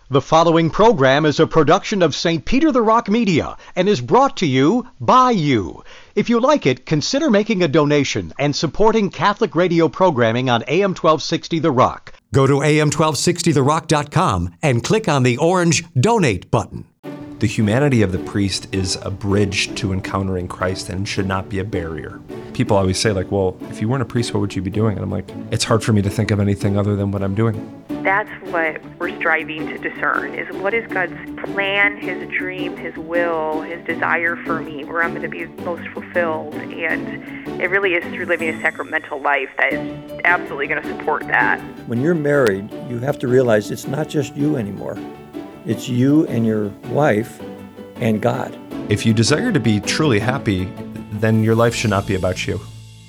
The following program is a production of St. Peter the Rock Media and is brought to you by you. If you like it, consider making a donation and supporting Catholic radio programming on AM 1260 The Rock. Go to am1260therock.com and click on the orange Donate button. The humanity of the priest is a bridge to encountering Christ and should not be a barrier. People always say, like, well, if you weren't a priest, what would you be doing? And I'm like, it's hard for me to think of anything other than what I'm doing. That's what we're striving to discern, is what is God's plan, His dream, His will, His desire for me, where I'm going to be most fulfilled. And it really is through living a sacramental life that is absolutely going to support that. When you're married, you have to realize it's not just you anymore. It's you and your wife and God. If you desire to be truly happy, then your life should not be about you.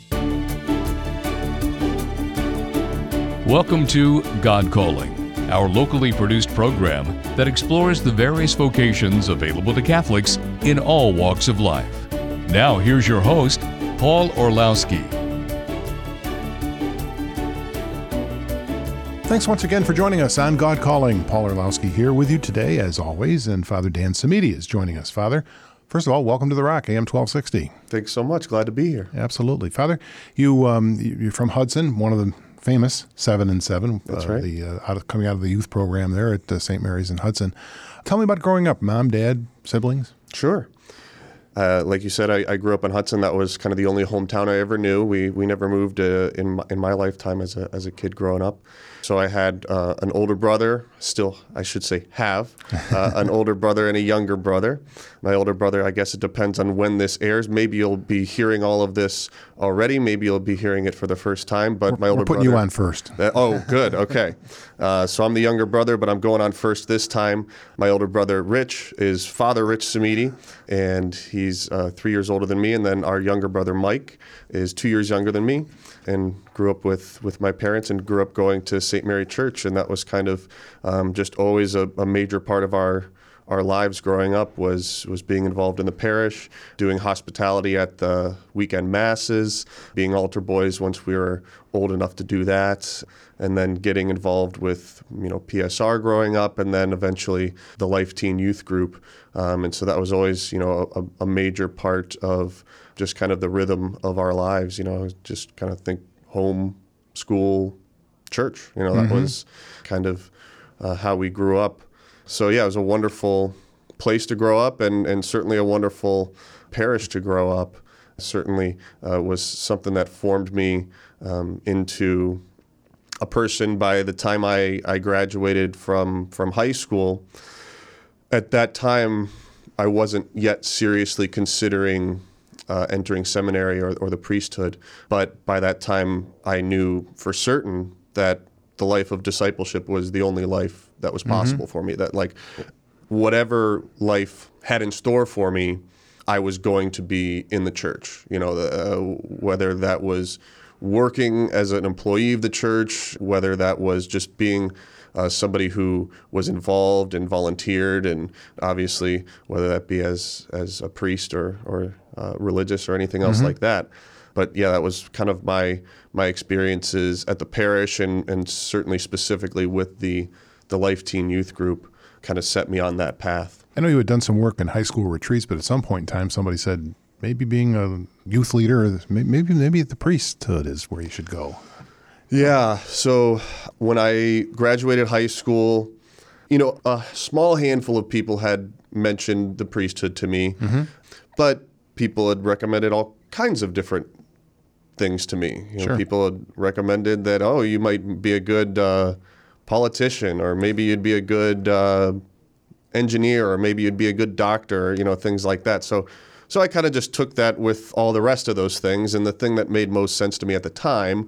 Welcome to God Calling, our locally produced program that explores the various vocations available to Catholics in all walks of life. Now here's your host, Paul Orlowski. Thanks once again for joining us on God Calling. Paul Orlowski here with you today, as always, and Father Dan Samiti is joining us. Father, first of all, welcome to The Rock, AM 1260. Thanks so much. Glad to be here. Absolutely. Father, you're from Hudson, one of the famous 7 and 7. That's right. Coming out of the youth program there at St. Mary's in Hudson. Tell me about growing up. Mom, dad, siblings? Sure. Like you said, I grew up in Hudson. That was kind of the only hometown I ever knew. We never moved in my lifetime as a kid growing up. So I had an older brother, still I should say have, an older brother and a younger brother. My older brother, I guess it depends on when this airs. Maybe you'll be hearing all of this already. Maybe you'll be hearing it for the first time. But my older brother. We're putting you on first. Oh, good. Okay. So I'm the younger brother, but I'm going on first this time. My older brother, Rich, is Father Rich Samiti, and he's 3 years older than me. And then our younger brother, Mike, is 2 years younger than me, and grew up with my parents and grew up going to St. Mary Church. And that was kind of just always a major part of our lives growing up was being involved in the parish, doing hospitality at the weekend masses, being altar boys once we were old enough to do that, and then getting involved with PSR growing up, and then eventually the Life Teen Youth Group. And so that was always a major part of just kind of the rhythm of our lives. Just kind of think home, school, church. That was kind of how we grew up. So yeah, it was a wonderful place to grow up, and certainly a wonderful parish to grow up. Certainly was something that formed me into a person by the time I graduated from high school. At that time, I wasn't yet seriously considering entering seminary or the priesthood, but by that time I knew for certain that the life of discipleship was the only life that was possible for me, that like whatever life had in store for me, I was going to be in the church, whether that was working as an employee of the church, whether that was just being somebody who was involved and volunteered, and obviously whether that be as a priest or religious or anything else like that. But yeah, that was kind of my experiences at the parish, and certainly specifically with the Life Teen Youth Group kind of set me on that path. I know you had done some work in high school retreats, but at some point in time somebody said maybe being a youth leader, or maybe the priesthood is where you should go. Yeah, so when I graduated high school, a small handful of people had mentioned the priesthood to me, but people had recommended all kinds of different things to me. Sure. People had recommended that, you might be a good politician, or maybe you'd be a good engineer, or maybe you'd be a good doctor, things like that. So I kind of just took that with all the rest of those things, and the thing that made most sense to me at the time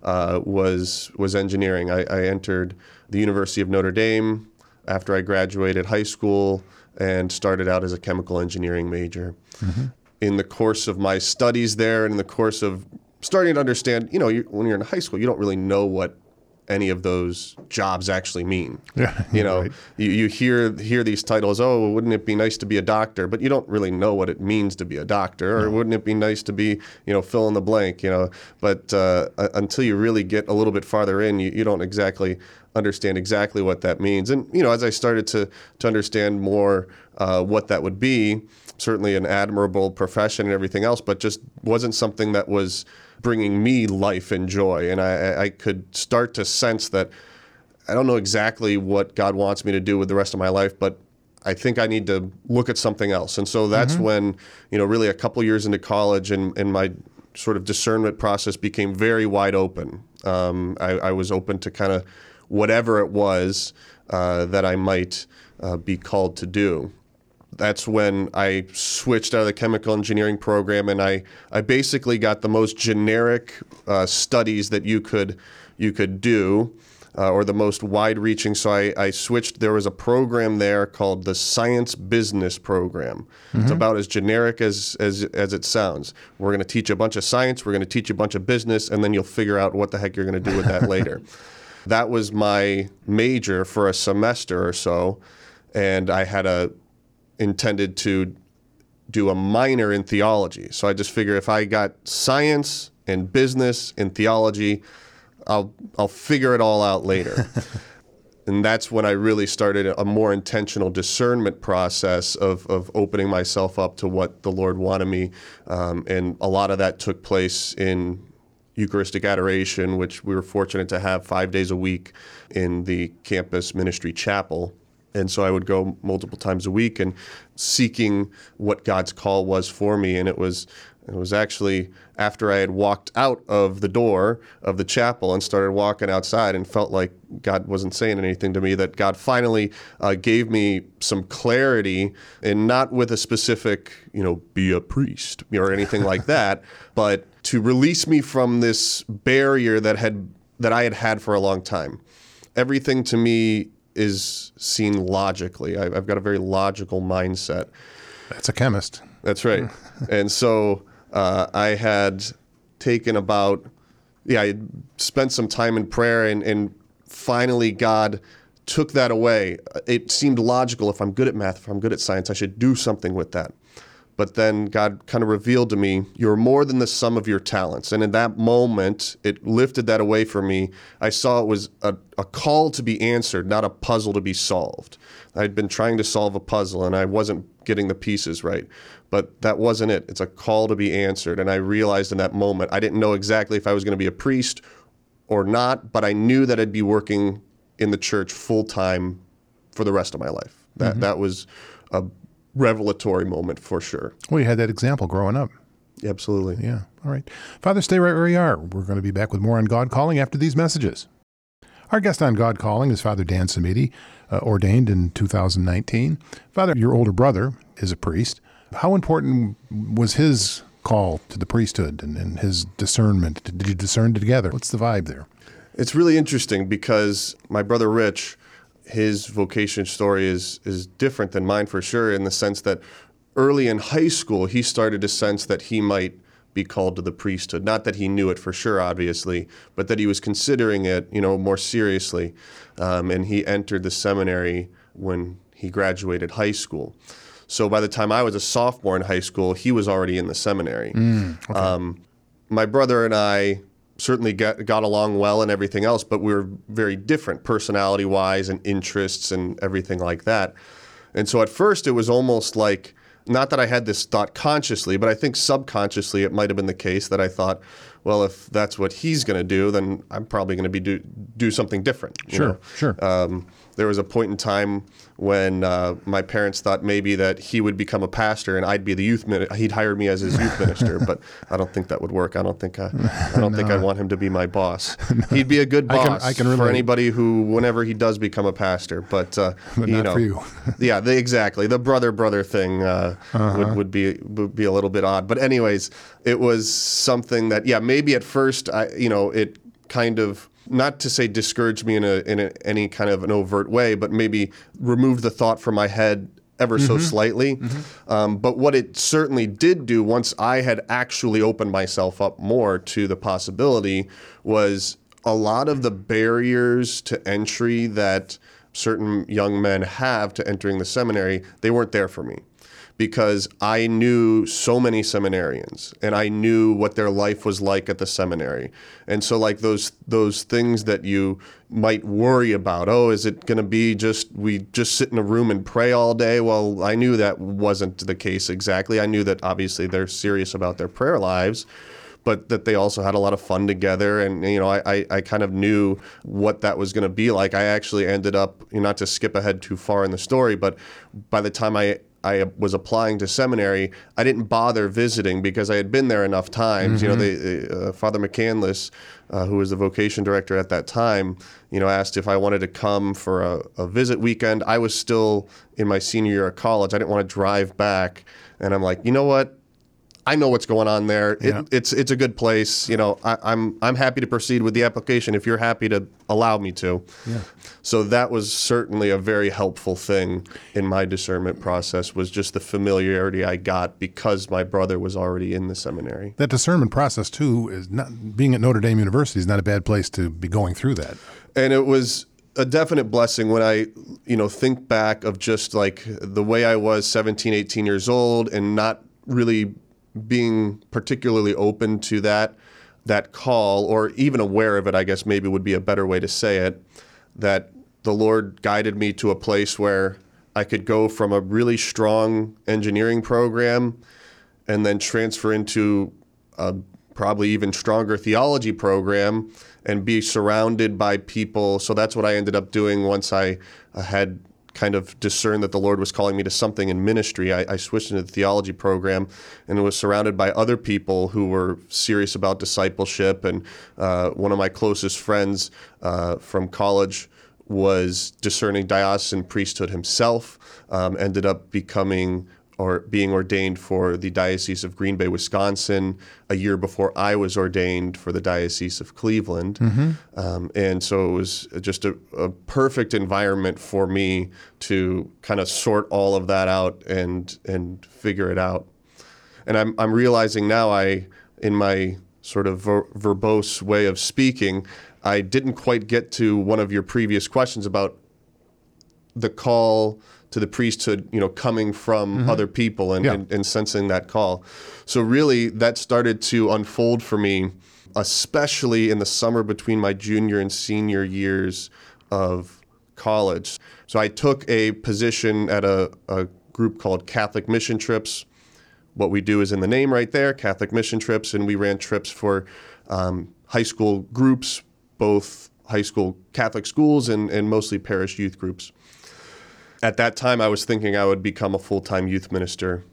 was engineering. I entered the University of Notre Dame after I graduated high school and started out as a chemical engineering major. In the course of my studies there, and in the course of starting to understand, when you're in high school, you don't really know what any of those jobs actually mean. Yeah, right. You hear these titles, wouldn't it be nice to be a doctor? But you don't really know what it means to be a doctor, or wouldn't it be nice to be, fill in the blank, But until you really get a little bit farther in, you don't exactly understand exactly what that means. And, as I started to understand more what that would be, certainly an admirable profession and everything else, but just wasn't something that was bringing me life and joy. And I could start to sense that I don't know exactly what God wants me to do with the rest of my life, but I think I need to look at something else. And so that's when, really a couple years into college and my sort of discernment process became very wide open. I was open to kind of whatever it was that I might be called to do. That's when I switched out of the chemical engineering program, and I basically got the most generic studies that you could do, or the most wide-reaching. So I switched. There was a program there called the Science Business Program. It's about as generic as it sounds. We're going to teach you a bunch of science, we're going to teach you a bunch of business, and then you'll figure out what the heck you're going to do with that later. That was my major for a semester or so, and I had intended to do a minor in theology. So I just figure if I got science and business and theology, I'll figure it all out later. And that's when I really started a more intentional discernment process of opening myself up to what the Lord wanted me. And a lot of that took place in Eucharistic adoration, which we were fortunate to have 5 days a week in the campus ministry chapel. And so I would go multiple times a week and seeking what God's call was for me. And it was actually after I had walked out of the door of the chapel and started walking outside and felt like God wasn't saying anything to me, that God finally gave me some clarity, and not with a specific, be a priest or anything like that, but to release me from this barrier that I had for a long time. Everything to me is seen logically. I've got a very logical mindset. That's a chemist. That's right. And so I had taken I spent some time in prayer, and finally God took that away. It seemed logical. If I'm good at math, if I'm good at science, I should do something with that. But then God kind of revealed to me, you're more than the sum of your talents. And in that moment, it lifted that away from me. I saw it was a call to be answered, not a puzzle to be solved. I'd been trying to solve a puzzle, and I wasn't getting the pieces right. But that wasn't it. It's a call to be answered. And I realized in that moment, I didn't know exactly if I was going to be a priest or not, but I knew that I'd be working in the church full-time for the rest of my life. That was a revelatory moment for sure. Well, you had that example growing up. Absolutely. Yeah. All right. Father, stay right where you are. We're going to be back with more on God Calling after these messages. Our guest on God Calling is Father Dan Samiti, ordained in 2019. Father, your older brother is a priest. How important was his call to the priesthood and his discernment? Did you discern together? What's the vibe there? It's really interesting because my brother Rich, his vocation story is different than mine for sure, in the sense that early in high school, he started to sense that he might be called to the priesthood. Not that he knew it for sure, obviously, but that he was considering it, more seriously. And he entered the seminary when he graduated high school. So by the time I was a sophomore in high school, he was already in the seminary. Okay. My brother and I certainly got along well and everything else, but we were very different personality-wise and interests and everything like that. And so at first it was almost like, not that I had this thought consciously, but I think subconsciously it might have been the case that I thought, well, if that's what he's going to do, then I'm probably going to do something different. Sure. There was a point in time when my parents thought maybe that he would become a pastor and I'd be the youth minister. He'd hire me as his youth minister, but I don't think that would work. I don't think I'd want him to be my boss. No. He'd be a good boss I can for anybody who, whenever he does become a pastor, but not for you. Yeah, exactly. The brother thing would be a little bit odd. But anyways, it was something that, maybe at first, it kind of, not to say discouraged me in any kind of an overt way, but maybe removed the thought from my head ever so slightly. But what it certainly did do, once I had actually opened myself up more to the possibility, was a lot of the barriers to entry that certain young men have to entering the seminary, they weren't there for me. because I knew so many seminarians and I knew what their life was like at the seminary. And so like those things that you might worry about, oh, is it going to be we just sit in a room and pray all day? Well, I knew that wasn't the case exactly. I knew that obviously they're serious about their prayer lives, but that they also had a lot of fun together. And, I kind of knew what that was going to be like. I actually ended up, not to skip ahead too far in the story, but by the time I was applying to seminary, I didn't bother visiting because I had been there enough times. Father McCandless, who was the vocation director at that time, asked if I wanted to come for a visit weekend. I was still in my senior year of college. I didn't want to drive back. And I'm like, you know what? I know what's going on there. Yeah. It's a good place. I'm happy to proceed with the application if you're happy to allow me to. Yeah. So that was certainly a very helpful thing in my discernment process, was just the familiarity I got because my brother was already in the seminary. That discernment process, too, is not being at Notre Dame University is not a bad place to be going through that. And it was a definite blessing when I, think back of just like the way I was 17, 18 years old and not really being particularly open to that call, or even aware of it, I guess maybe would be a better way to say it, that the Lord guided me to a place where I could go from a really strong engineering program and then transfer into a probably even stronger theology program and be surrounded by people. So that's what I ended up doing once I had kind of discerned that the Lord was calling me to something in ministry. I switched into the theology program and was surrounded by other people who were serious about discipleship. And one of my closest friends from college was discerning diocesan priesthood himself, ended up being ordained for the Diocese of Green Bay, Wisconsin, a year before I was ordained for the Diocese of Cleveland. And so it was just a perfect environment for me to kind of sort all of that out and figure it out. And I'm realizing now in my sort of verbose way of speaking, I didn't quite get to one of your previous questions about the call to the priesthood, coming from other people and sensing that call. So really that started to unfold for me, especially in the summer between my junior and senior years of college. So I took a position at a group called Catholic Mission Trips. What we do is in the name right there, Catholic Mission Trips, and we ran trips for high school groups, both high school Catholic schools and mostly parish youth groups. At that time, I was thinking I would become a full-time youth minister,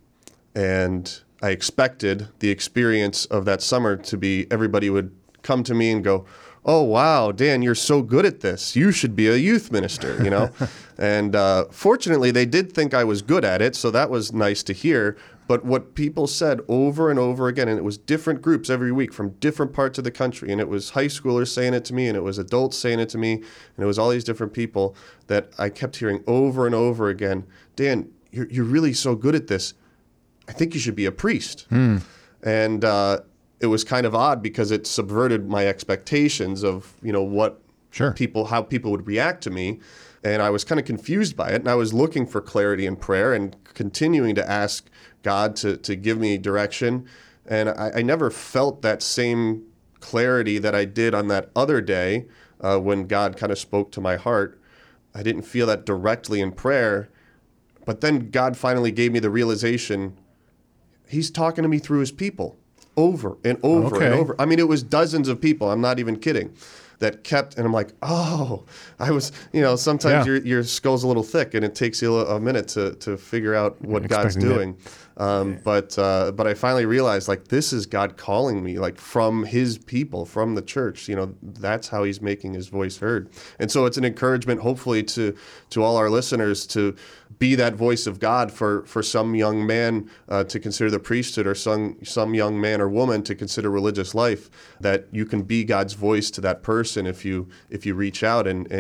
and I expected the experience of that summer to be everybody would come to me and go, "Oh, wow, Dan, you're so good at this. You should be a youth minister," And fortunately, they did think I was good at it, so that was nice to hear. But what people said over and over again, and it was different groups every week from different parts of the country, and it was high schoolers saying it to me, and it was adults saying it to me, and it was all these different people that I kept hearing over and over again, "Dan, you're really so good at this. I think you should be a priest." And it was kind of odd because it subverted my expectations of, what how people would react to me. And I was kind of confused by it, and I was looking for clarity in prayer and continuing to ask God to give me direction. And I never felt that same clarity that I did on that other day when God kind of spoke to my heart. I didn't feel that directly in prayer, but then God finally gave me the realization, He's talking to me through His people over and over and over. I mean, it was dozens of people, I'm not even kidding, that kept, and I'm like, oh, I was, sometimes your skull's a little thick and it takes you a minute to figure out what God's doing. But I finally realized, this is God calling me, from His people, from the church. That's how He's making His voice heard. And so it's an encouragement, hopefully, to all our listeners to be that voice of God for some young man to consider the priesthood, or some young man or woman to consider religious life, that you can be God's voice to that person if you reach out, and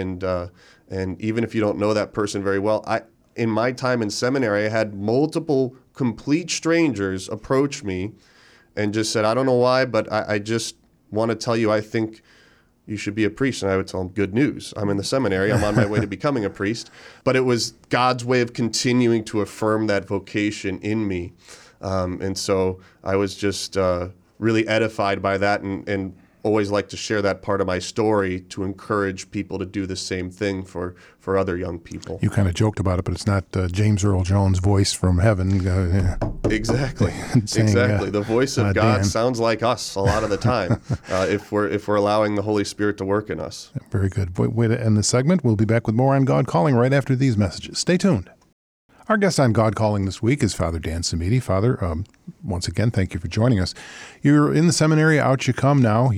even if you don't know that person very well. In my time in seminary, I had multiple complete strangers approach me and just said, "I don't know why, but I just want to tell you, I think you should be a priest. And I would tell them, good news. I'm in the seminary. I'm on my way to becoming a priest. But it was God's way of continuing to affirm that vocation in me. And so I was just really edified by that, and always like to share that part of my story to encourage people to do the same thing for other young people. You kind of joked about it, but it's not James Earl Jones' voice from heaven. Exactly. Saying, exactly. The voice of God Dan. sounds like us a lot of the time if we're allowing the Holy Spirit to work in us. Very good. Way to end this segment. We'll be back with more on God Calling right after these messages. Stay tuned. Our guest on God Calling this week is Father Dan Samiti. Father, once again, thank you for joining us. You're in the seminary, out you come now.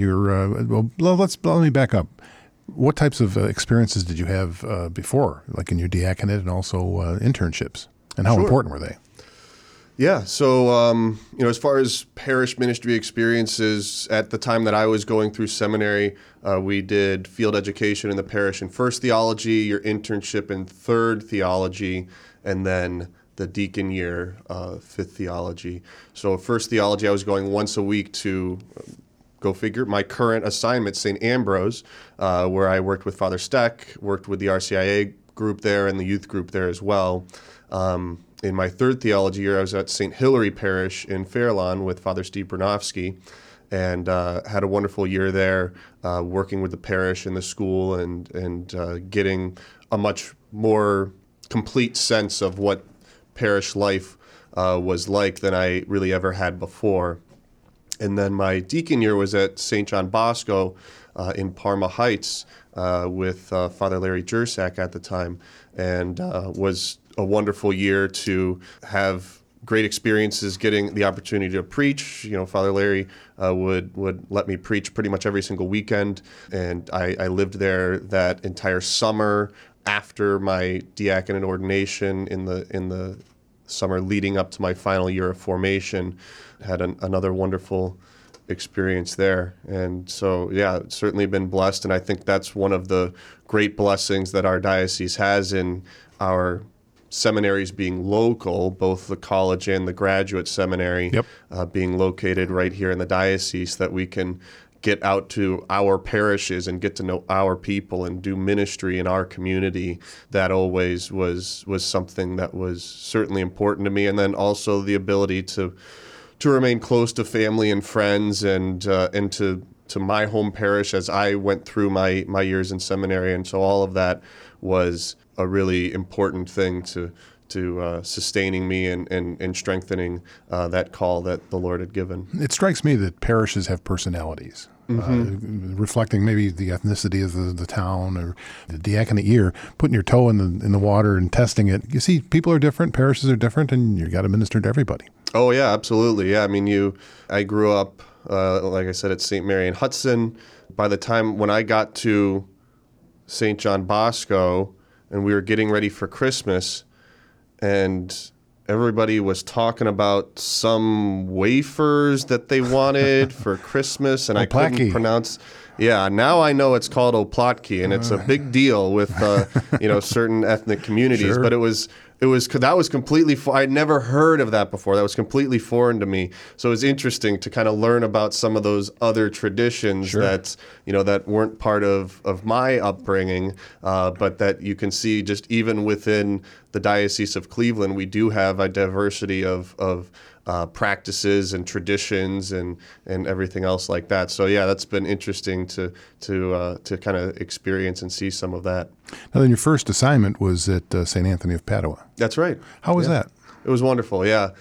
Let me back up. What types of experiences did you have before, like in your diaconate and also internships? And how Sure. important were they? Yeah, so as far as parish ministry experiences, at the time that I was going through seminary, we did field education in the parish in first theology, your internship in third theology, and then the deacon year, fifth theology. So first theology, I was going once a week to, go figure, my current assignment, St. Ambrose, where I worked with Father Steck, worked with the RCIA group there and the youth group there as well. In my third theology year, I was at St. Hilary Parish in Fairlawn with Father Steve Bernofsky, and had a wonderful year there, working with the parish and the school, and getting a much more complete sense of what parish life was like than I really ever had before. And then my deacon year was at St. John Bosco in Parma Heights with Father Larry Jersak at the time, and was a wonderful year to have great experiences getting the opportunity to preach. Father Larry would let me preach pretty much every single weekend, and I lived there that entire summer after my diaconate ordination in the summer leading up to my final year of formation. Had another wonderful experience there. And so, yeah, it's certainly been blessed, and I think that's one of the great blessings that our diocese has in our seminaries being local, both the college and the graduate seminary. Yep. Being located right here in the diocese, that we can get out to our parishes and get to know our people and do ministry in our community. That always was something that was certainly important to me. And then also the ability to remain close to family and friends, and to my home parish as I went through my years in seminary. And so all of that was a really important thing to sustaining me and strengthening that call that the Lord had given. It strikes me that parishes have personalities, reflecting maybe the ethnicity of the town or the diaconate year, putting your toe in the water and testing it. You see, people are different, parishes are different, and you got to minister to everybody. Oh, yeah, absolutely. Yeah, I mean, I grew up, like I said, at St. Mary in Hudson. By the time when I got to St. John Bosco and we were getting ready for Christmas, and everybody was talking about some wafers that they wanted for Christmas, and I couldn't pronounce. Yeah, now I know it's called oplotki, and it's a big deal with certain ethnic communities. Sure. But that was completely. I'd never heard of that before. That was completely foreign to me. So it was interesting to kind of learn about some of those other traditions Sure. that weren't part of my upbringing, but that you can see just even within the Diocese of Cleveland, we do have a diversity of practices and traditions and everything else like that. So yeah, that's been interesting to kind of experience and see some of that. Now, then your first assignment was at St. Anthony of Padua. That's right. How was that? It was wonderful. Yeah.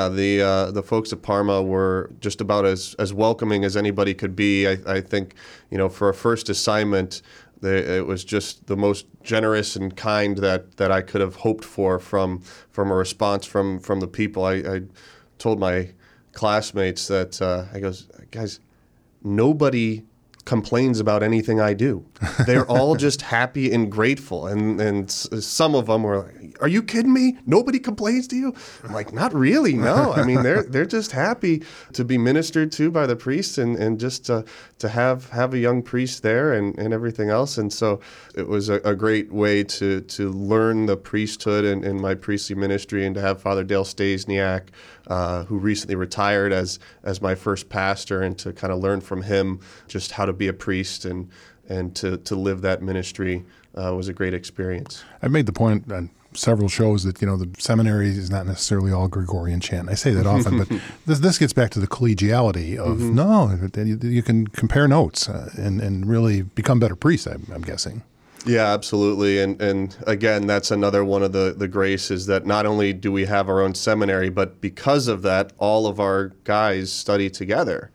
The folks at Parma were just about as welcoming as anybody could be. I think for a first assignment, it was just the most generous and kind that I could have hoped for from a response from the people. I told my classmates that I goes, guys, nobody complains about anything I do. They're all just happy and grateful. And some of them were like, are you kidding me? Nobody complains to you? I'm like, not really, no. I mean, they're just happy to be ministered to by the priest and just to have a young priest there and everything else. And so it was a great way to learn the priesthood and my priestly ministry, and to have Father Dale Stasniak, who recently retired, as my first pastor, and to kind of learn from him just how to be a priest and and to live that ministry was a great experience. I've made the point on several shows that, the seminary is not necessarily all Gregorian chant. I say that often, but this gets back to the collegiality of, no, you can compare notes and really become better priests, I'm guessing. Yeah, absolutely. And again, that's another one of the graces that not only do we have our own seminary, but because of that, all of our guys study together.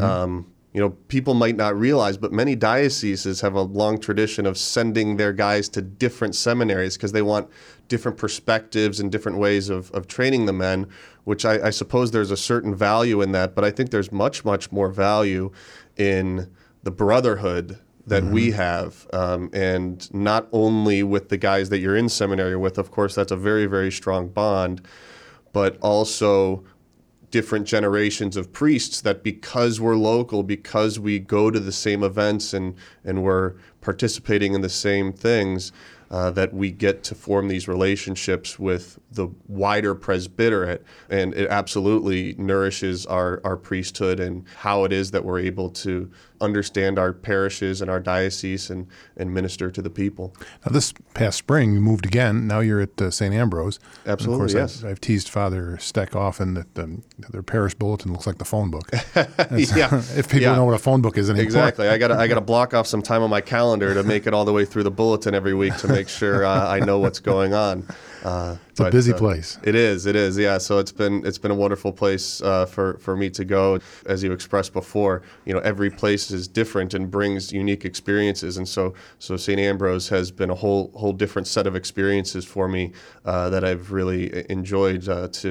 People might not realize, but many dioceses have a long tradition of sending their guys to different seminaries because they want different perspectives and different ways of training the men, which I suppose there's a certain value in that. But I think there's much, much more value in the brotherhood that we have, and not only with the guys that you're in seminary with. Of course, that's a very, very strong bond, but also different generations of priests that because we're local, because we go to the same events and we're participating in the same things, that we get to form these relationships with the wider presbyterate. And it absolutely nourishes our priesthood and how it is that we're able to understand our parishes and our diocese and minister to the people. Now, this past spring, you moved again. Now you're at St. Ambrose. Absolutely, and of course, yes. I've teased Father Steck often that their parish bulletin looks like the phone book. Yeah. If people know what a phone book is anymore. Exactly. I gotta block off some time on my calendar to make it all the way through the bulletin every week to make sure I know what's going on. It's a busy place. It is. Yeah. So it's been a wonderful place for me to go. As you expressed before, every place is different and brings unique experiences, and so St. Ambrose has been a whole different set of experiences for me that I've really enjoyed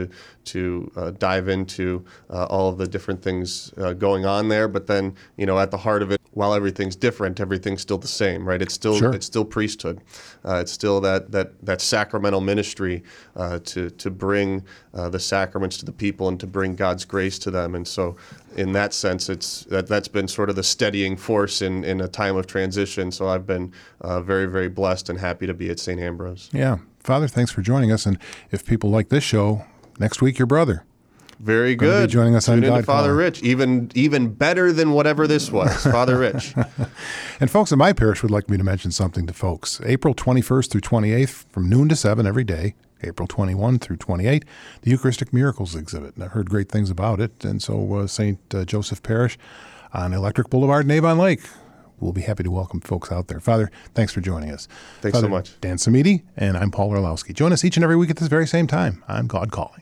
to dive into all of the different things going on there. But then, at the heart of it, while everything's different, everything's still the same, right? It's still priesthood. It's still that sacramental ministry to bring the sacraments to the people and to bring God's grace to them. And so, in that sense, that's been sort of the steadying force in a time of transition. So I've been very, very blessed and happy to be at St. Ambrose. Yeah, Father, thanks for joining us. And if people like this show, next week your brother. Very good. Joining us on Tune into God Father Calling. Rich, even better than whatever this was, Father Rich. And folks in my parish would like me to mention something to folks. April 21st through 28th, from noon to 7 every day, April 21 through 28, the Eucharistic Miracles exhibit. And I've heard great things about it. And so St. Joseph Parish on Electric Boulevard in Avon Lake. We'll be happy to welcome folks out there. Father, thanks for joining us. Thanks Father so much. Dan Samiti, and I'm Paul Orlowski. Join us each and every week at this very same time. I'm God Calling.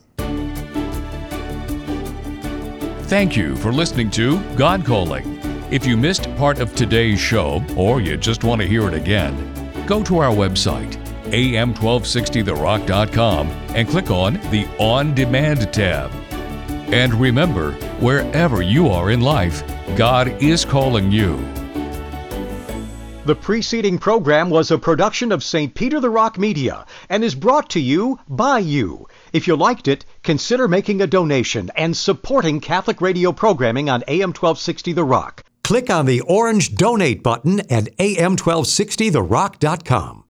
Thank you for listening to God Calling. If you missed part of today's show, or you just want to hear it again, go to our website, am1260therock.com, and click on the On Demand tab. And remember, wherever you are in life, God is calling you. The preceding program was a production of St. Peter the Rock Media and is brought to you by you. If you liked it, consider making a donation and supporting Catholic radio programming on AM 1260 The Rock. Click on the orange Donate button at am1260therock.com.